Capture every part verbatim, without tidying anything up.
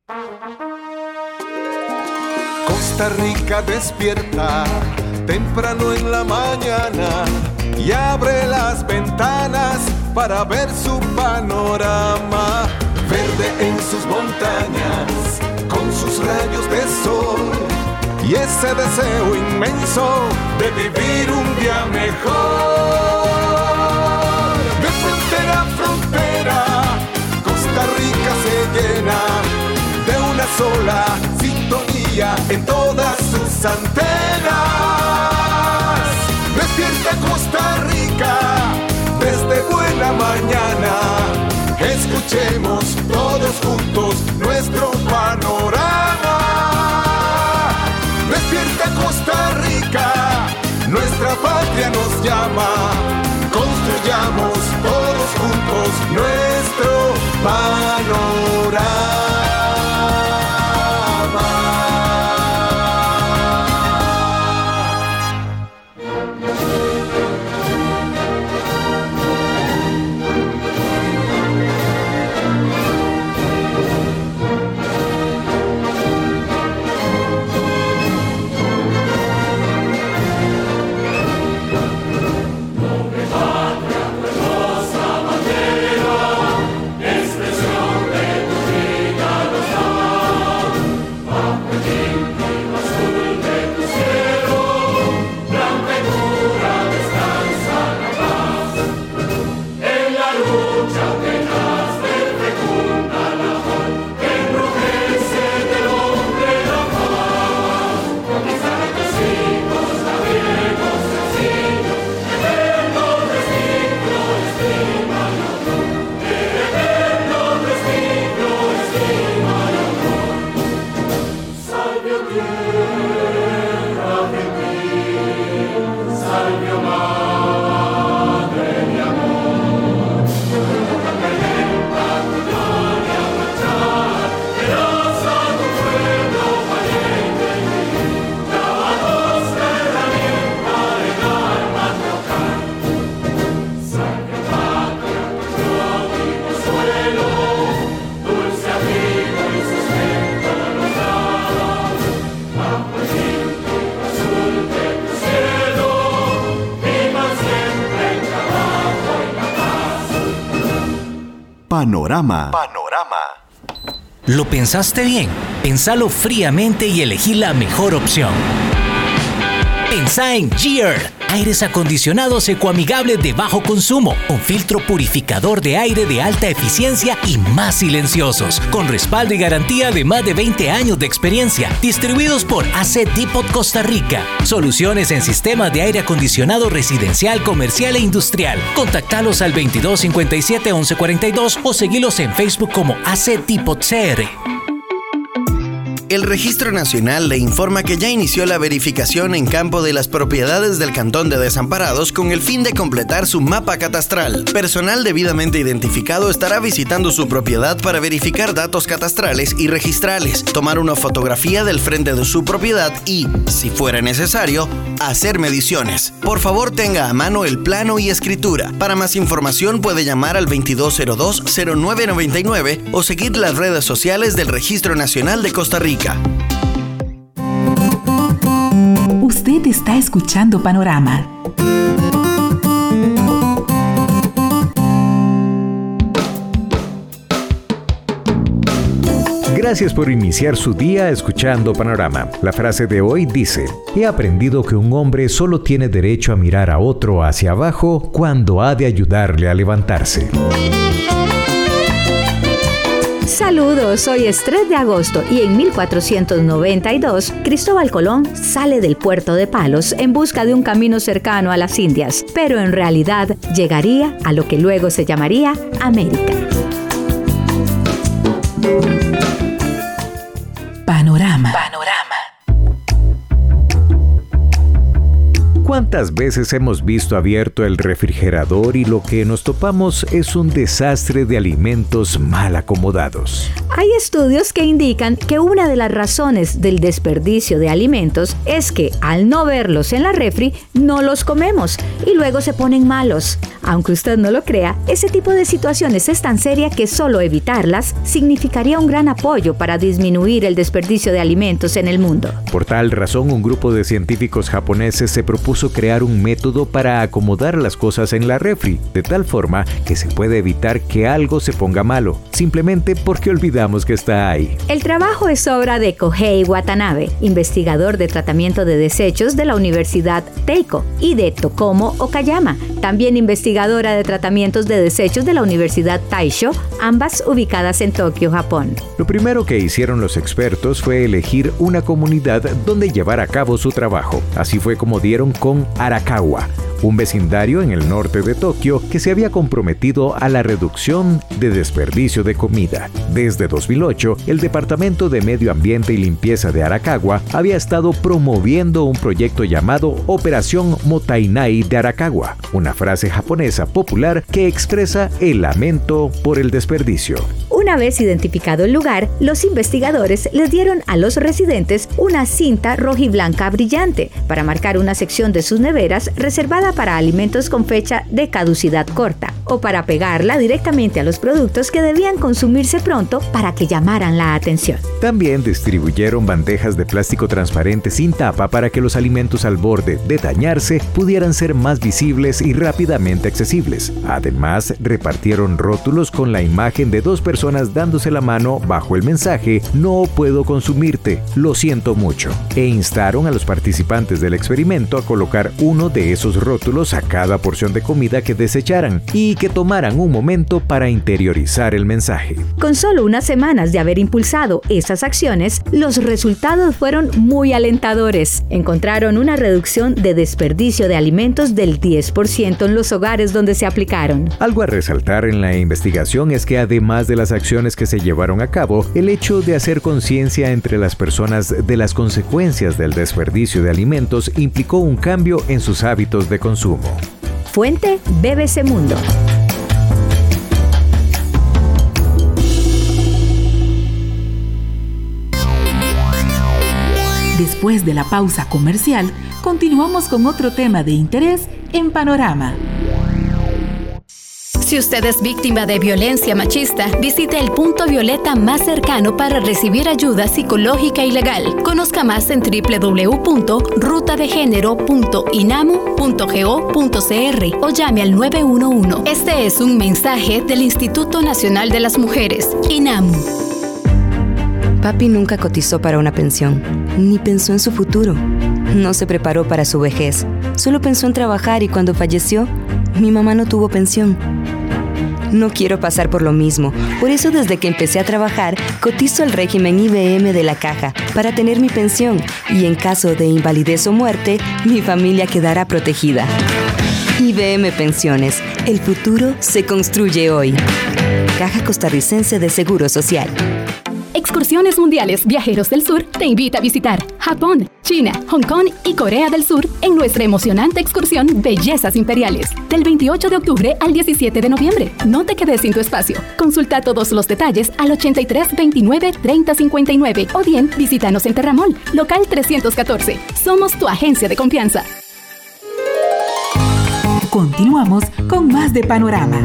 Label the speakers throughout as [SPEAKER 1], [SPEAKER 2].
[SPEAKER 1] Costa Rica despierta temprano en la mañana y abre las ventanas para ver su panorama. Verde en sus montañas, con sus rayos de sol y ese deseo inmenso de vivir un día mejor. De frontera a frontera, Costa Rica se llena de una sola sintonía en todas sus antenas. Despierta Costa Rica desde buena mañana. Escuchemos todos juntos nuestro panorama. Despierta Costa Rica, nuestra patria nos llama. Construyamos todos juntos nuestro panorama.
[SPEAKER 2] Panorama. Panorama.
[SPEAKER 3] ¿Lo pensaste bien? Pensalo fríamente y elegí la mejor opción. Pensá en Gear, aires acondicionados ecoamigables de bajo consumo, con filtro purificador de aire de alta eficiencia y más silenciosos, con respaldo y garantía de más de veinte años de experiencia, distribuidos por A C Depot Costa Rica. Soluciones en sistemas de aire acondicionado residencial, comercial e industrial. Contactalos al veintidós cincuenta y siete once cuarenta y dos o seguilos en Facebook como A C Depot C R.
[SPEAKER 4] El Registro Nacional le informa que ya inició la verificación en campo de las propiedades del Cantón de Desamparados con el fin de completar su mapa catastral. Personal debidamente identificado estará visitando su propiedad para verificar datos catastrales y registrales, tomar una fotografía del frente de su propiedad y, si fuera necesario, hacer mediciones. Por favor, tenga a mano el plano y escritura. Para más información puede llamar al veintidós cero dos cero nueve noventa y nueve o seguir las redes sociales del Registro Nacional de Costa Rica.
[SPEAKER 5] Usted está escuchando Panorama.
[SPEAKER 6] Gracias por iniciar su día escuchando Panorama. La frase de hoy dice: he aprendido que un hombre solo tiene derecho a mirar a otro hacia abajo cuando ha de ayudarle a levantarse.
[SPEAKER 7] Saludos, hoy es tres de agosto y en mil cuatrocientos noventa y dos Cristóbal Colón sale del puerto de Palos en busca de un camino cercano a las Indias, pero en realidad llegaría a lo que luego se llamaría América.
[SPEAKER 5] Panorama.
[SPEAKER 6] Panorama. ¿Cuántas veces hemos visto abierto el refrigerador y lo que nos topamos es un desastre de alimentos mal acomodados?
[SPEAKER 7] Hay estudios que indican que una de las razones del desperdicio de alimentos es que al no verlos en la refri, no los comemos y luego se ponen malos. Aunque usted no lo crea, ese tipo de situaciones es tan seria que solo evitarlas significaría un gran apoyo para disminuir el desperdicio de alimentos en el mundo.
[SPEAKER 6] Por tal razón, un grupo de científicos japoneses se propuso crear un método para acomodar las cosas en la refri, de tal forma que se puede evitar que algo se ponga malo, simplemente porque olvidamos que está ahí.
[SPEAKER 7] El trabajo es obra de Kohei Watanabe, investigador de tratamiento de desechos de la Universidad Teiko, y de Tokomo Okayama, también investigadora de tratamientos de desechos de la Universidad Taisho, ambas ubicadas en Tokio, Japón.
[SPEAKER 6] Lo primero que hicieron los expertos fue elegir una comunidad donde llevar a cabo su trabajo. Así fue como dieron con Arakawa, un vecindario en el norte de Tokio que se había comprometido a la reducción de desperdicio de comida. Desde dos mil ocho, el Departamento de Medio Ambiente y Limpieza de Arakawa había estado promoviendo un proyecto llamado Operación Mottainai de Arakawa, una frase japonesa popular que expresa el lamento por el desperdicio.
[SPEAKER 7] Una vez identificado el lugar, los investigadores les dieron a los residentes una cinta rojiblanca brillante para marcar una sección de sus neveras reservada para alimentos con fecha de caducidad corta o para pegarla directamente a los productos que debían consumirse pronto para que llamaran la atención.
[SPEAKER 6] También distribuyeron bandejas de plástico transparente sin tapa para que los alimentos al borde de dañarse pudieran ser más visibles y rápidamente accesibles. Además, repartieron rótulos con la imagen de dos personas dándose la mano bajo el mensaje "No puedo consumirte, lo siento mucho", e instaron a los participantes del experimento a colocar uno de esos rótulos a cada porción de comida que desecharan y que tomaran un momento para interiorizar el mensaje.
[SPEAKER 7] Con solo unas semanas de haber impulsado esas acciones, los resultados fueron muy alentadores. Encontraron una reducción de desperdicio de alimentos del diez por ciento en los hogares donde se aplicaron.
[SPEAKER 6] Algo a resaltar en la investigación es que además de las acciones que se llevaron a cabo, el hecho de hacer conciencia entre las personas de las consecuencias del desperdicio de alimentos implicó un cambio en sus hábitos de consumo.
[SPEAKER 7] Fuente: B B C Mundo.
[SPEAKER 5] Después de la pausa comercial, continuamos con otro tema de interés en Panorama.
[SPEAKER 8] Si usted es víctima de violencia machista, visite el punto violeta más cercano para recibir ayuda psicológica y legal. Conozca más en doble u doble u doble u punto ruta de género punto inamu punto go punto c r o llame al nueve uno uno. Este es un mensaje del Instituto Nacional de las Mujeres, INAMU.
[SPEAKER 9] Papi nunca cotizó para una pensión, ni pensó en su futuro. No se preparó para su vejez, solo pensó en trabajar y cuando falleció, mi mamá no tuvo pensión. No quiero pasar por lo mismo, por eso desde que empecé a trabajar, cotizo al régimen I B M de la Caja para tener mi pensión y en caso de invalidez o muerte, mi familia quedará protegida. I B M Pensiones, el futuro se construye hoy. Caja Costarricense de Seguro Social.
[SPEAKER 8] Excursiones Mundiales Viajeros del Sur te invita a visitar Japón, China, Hong Kong y Corea del Sur en nuestra emocionante excursión Bellezas Imperiales, del veintiocho de octubre al diecisiete de noviembre. No te quedes sin tu espacio. Consulta todos los detalles al ochenta y tres veintinueve treinta cincuenta y nueve o bien visítanos en Terramol, local trescientos catorce. Somos tu agencia de confianza.
[SPEAKER 5] Continuamos con más de Panorama.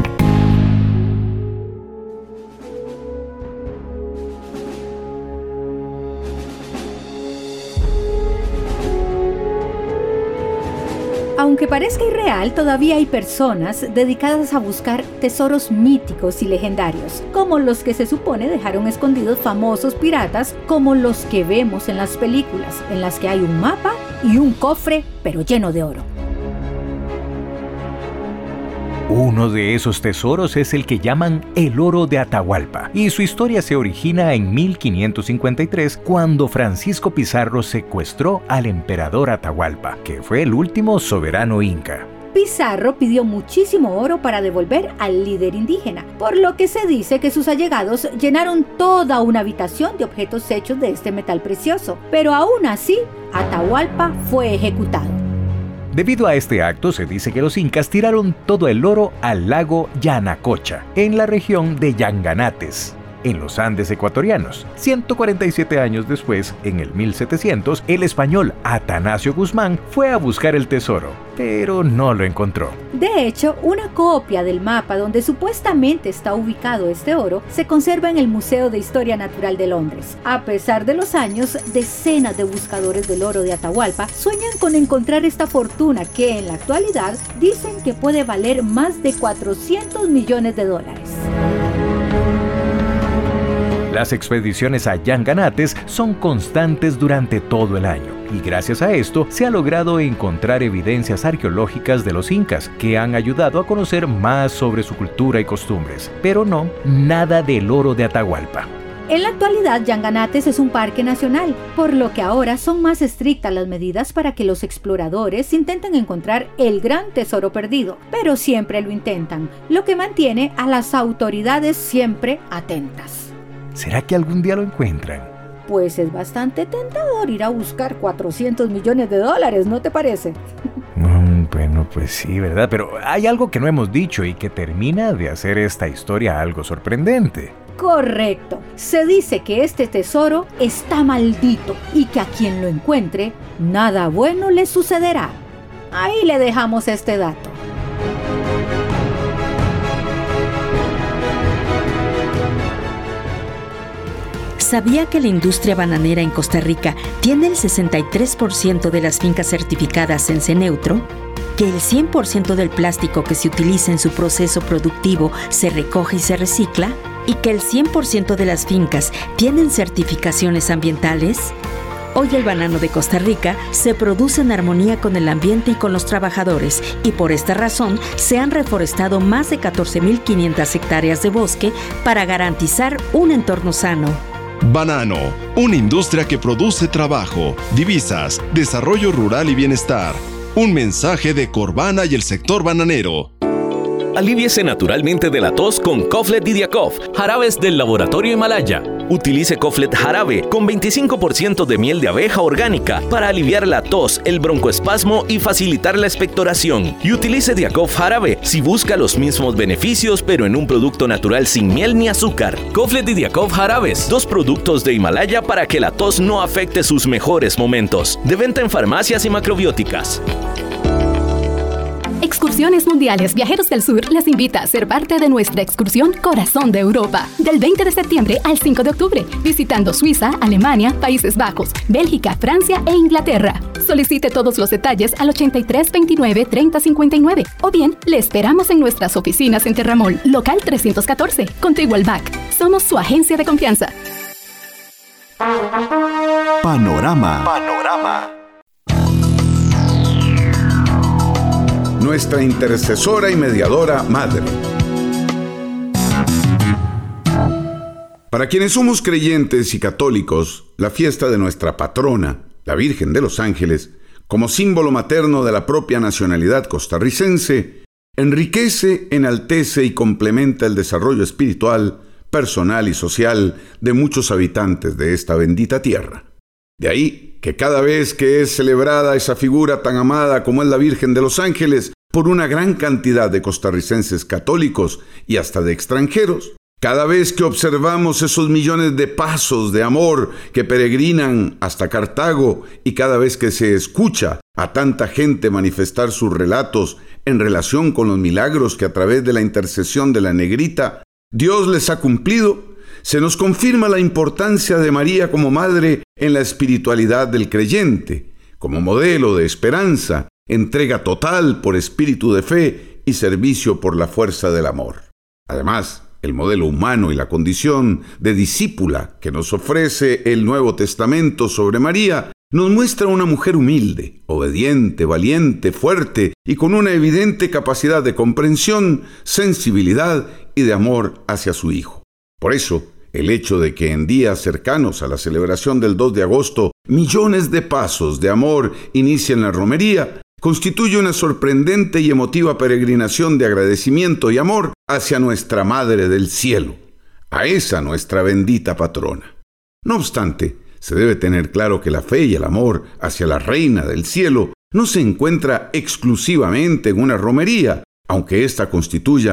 [SPEAKER 7] Aunque parezca irreal, todavía hay personas dedicadas a buscar tesoros míticos y legendarios, como los que se supone dejaron escondidos famosos piratas, como los que vemos en las películas, en las que hay un mapa y un cofre, pero lleno de oro.
[SPEAKER 6] Uno de esos tesoros es el que llaman el oro de Atahualpa, y su historia se origina en mil quinientos cincuenta y tres, cuando Francisco Pizarro secuestró al emperador Atahualpa, que fue el último soberano inca.
[SPEAKER 7] Pizarro pidió muchísimo oro para devolver al líder indígena, por lo que se dice que sus allegados llenaron toda una habitación de objetos hechos de este metal precioso, pero aún así, Atahualpa fue ejecutado.
[SPEAKER 6] Debido a este acto, se dice que los incas tiraron todo el oro al lago Yanacocha, en la región de Yanganates. en los Andes ecuatorianos. ciento cuarenta y siete años después, en el mil setecientos, el español Atanasio Guzmán fue a buscar el tesoro, pero no lo encontró.
[SPEAKER 7] De hecho, una copia del mapa donde supuestamente está ubicado este oro se conserva en el Museo de Historia Natural de Londres. A pesar de los años, decenas de buscadores del oro de Atahualpa sueñan con encontrar esta fortuna que en la actualidad dicen que puede valer más de cuatrocientos millones de dólares.
[SPEAKER 6] Las expediciones a Yanganates son constantes durante todo el año y gracias a esto se ha logrado encontrar evidencias arqueológicas de los incas que han ayudado a conocer más sobre su cultura y costumbres, pero no nada del oro de Atahualpa.
[SPEAKER 7] En la actualidad, Yanganates es un parque nacional, por lo que ahora son más estrictas las medidas para que los exploradores intenten encontrar el gran tesoro perdido, pero siempre lo intentan, lo que mantiene a las autoridades siempre atentas.
[SPEAKER 6] ¿Será que algún día lo encuentran?
[SPEAKER 7] Pues es bastante tentador ir a buscar cuatrocientos millones de dólares, ¿no te parece?
[SPEAKER 6] Mm, bueno, pues sí, ¿verdad? Pero hay algo que no hemos dicho y que termina de hacer esta historia algo sorprendente.
[SPEAKER 7] Correcto. Se dice que este tesoro está maldito y que a quien lo encuentre, nada bueno le sucederá. Ahí le dejamos este dato.
[SPEAKER 10] ¿Sabía que la industria bananera en Costa Rica tiene el sesenta y tres por ciento de las fincas certificadas en C-Neutro? ¿Que el cien por ciento del plástico que se utiliza en su proceso productivo se recoge y se recicla? ¿Y que el cien por ciento de las fincas tienen certificaciones ambientales? Hoy el banano de Costa Rica se produce en armonía con el ambiente y con los trabajadores, y por esta razón se han reforestado más de catorce mil quinientas hectáreas de bosque para garantizar un entorno sano.
[SPEAKER 11] Banano, una industria que produce trabajo, divisas, desarrollo rural y bienestar. Un mensaje de Corbana y el sector bananero.
[SPEAKER 12] Alivíese naturalmente de la tos con Coflet Didiacof, jarabes del laboratorio Himalaya. Utilice Coflet jarabe con veinticinco por ciento de miel de abeja orgánica para aliviar la tos, el broncoespasmo y facilitar la expectoración. Y utilice Diacof jarabe si busca los mismos beneficios pero en un producto natural sin miel ni azúcar. Coflet y Diacof jarabes, dos productos de Himalaya para que la tos no afecte sus mejores momentos. De venta en farmacias y macrobióticas.
[SPEAKER 8] Excursiones Mundiales Viajeros del Sur les invita a ser parte de nuestra excursión Corazón de Europa, del veinte de septiembre al cinco de octubre, visitando Suiza, Alemania, Países Bajos, Bélgica, Francia e Inglaterra. Solicite todos los detalles al ochenta y tres veintinueve treinta cincuenta y nueve o bien le esperamos en nuestras oficinas en Terramol, local trescientos catorce, contiguo al B A C. Somos su agencia de confianza.
[SPEAKER 2] Panorama.
[SPEAKER 1] Panorama. Nuestra intercesora y mediadora madre. Para quienes somos creyentes y católicos, la fiesta de nuestra patrona, la Virgen de los Ángeles, como símbolo materno de la propia nacionalidad costarricense, enriquece, enaltece y complementa el desarrollo espiritual, personal y social de muchos habitantes de esta bendita tierra. De ahí que cada vez que es celebrada esa figura tan amada como es la Virgen de los Ángeles por una gran cantidad de costarricenses católicos y hasta de extranjeros, cada vez que observamos esos millones de pasos de amor que peregrinan hasta Cartago y cada vez que se escucha a tanta gente manifestar sus relatos en relación con los milagros que a través de la intercesión de la negrita Dios les ha cumplido, se nos confirma la importancia de María como madre en la espiritualidad del creyente, como modelo de esperanza, entrega total por espíritu de fe y servicio por la fuerza del amor. Además, el modelo humano y la condición de discípula que nos ofrece el Nuevo Testamento sobre María nos muestra una mujer humilde, obediente, valiente, fuerte y con una evidente capacidad de comprensión, sensibilidad y de amor hacia su Hijo. Por eso, el hecho de que en días cercanos a la celebración del dos de agosto millones de pasos de amor inicien la romería constituye una sorprendente y emotiva peregrinación de agradecimiento y amor hacia nuestra Madre del Cielo, a esa nuestra bendita patrona. No obstante, se debe tener claro que la fe y el amor hacia la Reina del Cielo no se encuentra exclusivamente en una romería, aunque ésta constituya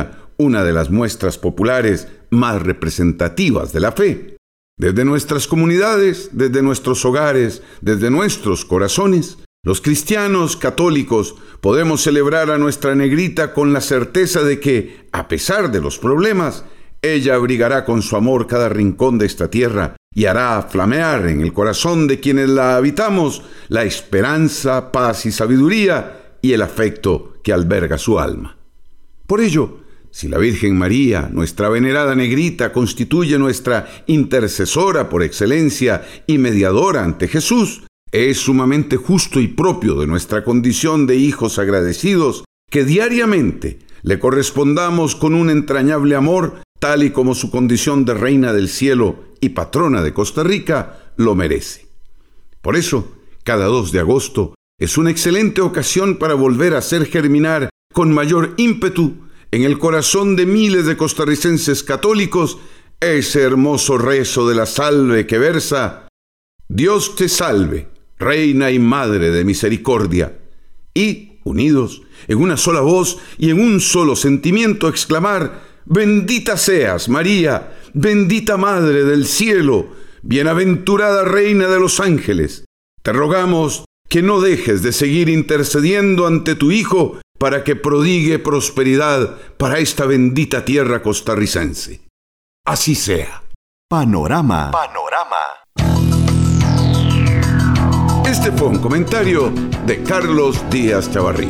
[SPEAKER 13] una de las muestras populares más representativas de la fe. Desde nuestras comunidades, desde nuestros hogares, desde nuestros corazones, los cristianos católicos podemos celebrar a nuestra negrita con la certeza de que, a pesar de los problemas, ella abrigará con su amor cada rincón de esta tierra y hará flamear en el corazón de quienes la habitamos la esperanza, paz y sabiduría y el afecto que alberga su alma. Por ello, si la Virgen María, nuestra venerada negrita, constituye nuestra intercesora por excelencia y mediadora ante Jesús, es sumamente justo y propio de nuestra condición de hijos agradecidos que diariamente le correspondamos con un entrañable amor, tal y como su condición de reina del cielo y patrona de Costa Rica lo merece. Por eso, cada dos de agosto es una excelente ocasión para volver a hacer germinar con mayor ímpetu en el corazón de miles de costarricenses católicos ese hermoso rezo de la salve que versa: Dios te salve, Reina y Madre de Misericordia, y, unidos, en una sola voz y en un solo sentimiento, exclamar: bendita seas, María, bendita Madre del cielo, bienaventurada Reina de los ángeles. Te rogamos que no dejes de seguir intercediendo ante tu Hijo para que prodigue prosperidad para esta bendita tierra costarricense. Así sea.
[SPEAKER 2] Panorama.
[SPEAKER 13] Panorama. Este fue un comentario de Carlos Díaz Chavarría.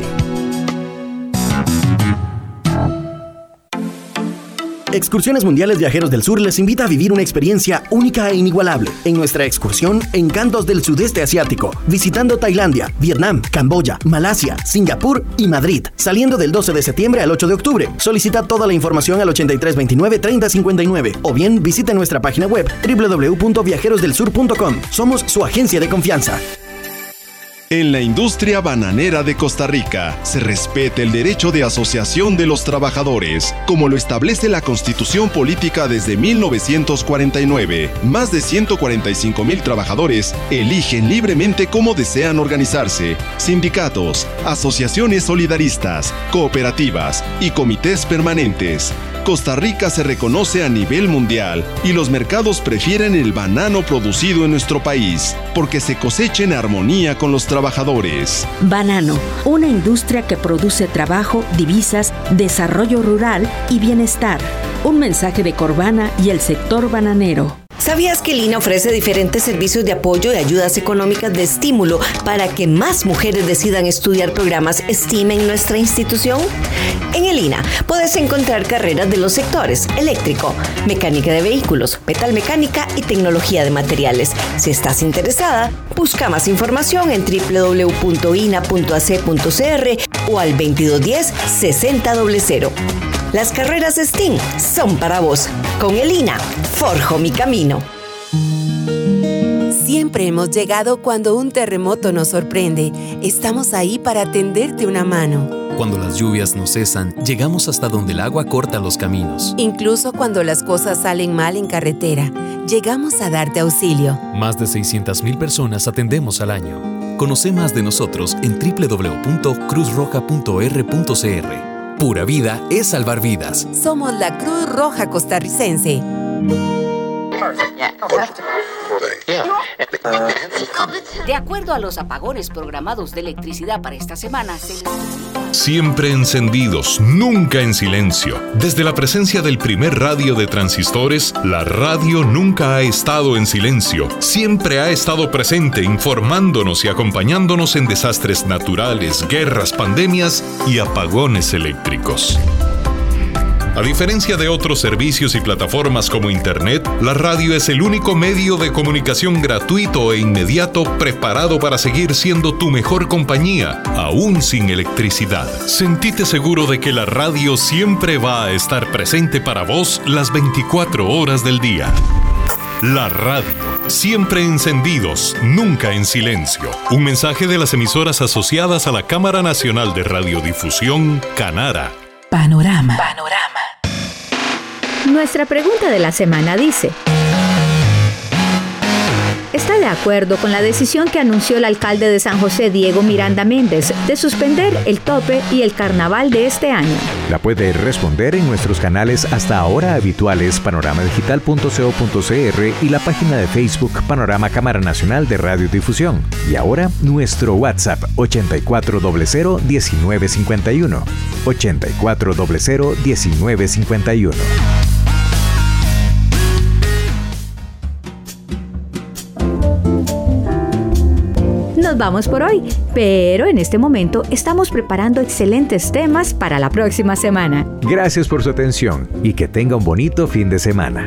[SPEAKER 4] Excursiones Mundiales Viajeros del Sur les invita a vivir una experiencia única e inigualable en nuestra excursión Encantos del Sudeste Asiático, visitando Tailandia, Vietnam, Camboya, Malasia, Singapur y Madrid, saliendo del doce de septiembre al ocho de octubre. Solicita toda la información al ochenta y tres veintinueve treinta cincuenta y nueve o bien visite nuestra página web doble u doble u doble u punto viajeros del sur punto com. Somos su agencia de confianza.
[SPEAKER 11] En la industria bananera de Costa Rica se respeta el derecho de asociación de los trabajadores, como lo establece la Constitución Política desde mil novecientos cuarenta y nueve. Más de ciento cuarenta y cinco mil trabajadores eligen libremente cómo desean organizarse. Sindicatos, asociaciones solidaristas, cooperativas y comités permanentes. Costa Rica se reconoce a nivel mundial y los mercados prefieren el banano producido en nuestro país porque se cosecha en armonía con los trabajadores.
[SPEAKER 10] Banano, una industria que produce trabajo, divisas, desarrollo rural y bienestar. Un mensaje de Corvana y el sector bananero.
[SPEAKER 14] ¿Sabías que el I N A ofrece diferentes servicios de apoyo y ayudas económicas de estímulo para que más mujeres decidan estudiar programas STEAM en nuestra institución? En el I N A puedes encontrar carreras de los sectores eléctrico, mecánica de vehículos, metalmecánica y tecnología de materiales. Si estás interesada, busca más información en doble u doble u doble u punto i n a punto a c punto c r o al veintidós diez sesenta cero. Las carreras STEAM son para vos. Con el I N A, forjo mi camino.
[SPEAKER 15] Siempre hemos llegado cuando un terremoto nos sorprende. Estamos ahí para tenderte una mano.
[SPEAKER 16] Cuando las lluvias no cesan, llegamos hasta donde el agua corta los caminos.
[SPEAKER 15] Incluso cuando las cosas salen mal en carretera, llegamos a darte auxilio.
[SPEAKER 16] Más de seiscientas mil personas atendemos al año. Conoce más de nosotros en doble u doble u doble u punto cruz roja punto r punto c r. Pura vida es salvar vidas.
[SPEAKER 15] Somos la Cruz Roja Costarricense.
[SPEAKER 17] De acuerdo a los apagones programados de electricidad para esta semana, se...
[SPEAKER 18] Siempre encendidos, nunca en silencio. Desde la presencia del primer radio de transistores, la radio nunca ha estado en silencio. Siempre ha estado presente, informándonos y acompañándonos en desastres naturales, guerras, pandemias y apagones eléctricos. A diferencia de otros servicios y plataformas como Internet, la radio es el único medio de comunicación gratuito e inmediato preparado para seguir siendo tu mejor compañía, aún sin electricidad. Sentite seguro de que la radio siempre va a estar presente para vos las veinticuatro horas del día. La radio, siempre encendidos, nunca en silencio. Un mensaje de las emisoras asociadas a la Cámara Nacional de Radiodifusión, Canara.
[SPEAKER 5] Panorama.
[SPEAKER 7] Panorama. Nuestra pregunta de la semana dice: ¿está de acuerdo con la decisión que anunció el alcalde de San José, Diego Miranda Méndez, de suspender el tope y el carnaval de este año.
[SPEAKER 6] La puede responder en nuestros canales hasta ahora habituales panorama digital punto co punto cr y la página de Facebook Panorama Cámara Nacional de Radiodifusión. Y ahora nuestro WhatsApp ochenta y cuatro cero cero diecinueve cincuenta y uno. ochenta y cuatro cero cero diecinueve cincuenta y uno.
[SPEAKER 7] Nos vamos por hoy, pero en este momento estamos preparando excelentes temas para la próxima semana.
[SPEAKER 6] Gracias por su atención y que tenga un bonito fin de semana.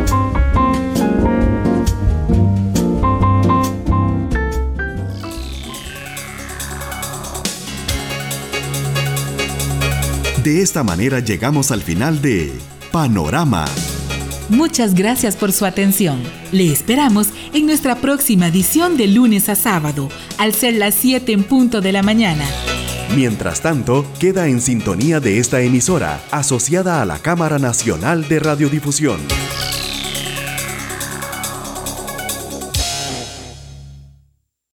[SPEAKER 2] De esta manera llegamos al final de Panorama.
[SPEAKER 5] Muchas gracias por su atención. Le esperamos en nuestra próxima edición de lunes a sábado, al ser las siete en punto de la mañana.
[SPEAKER 2] Mientras tanto, queda en sintonía de esta emisora, asociada a la Cámara Nacional de Radiodifusión.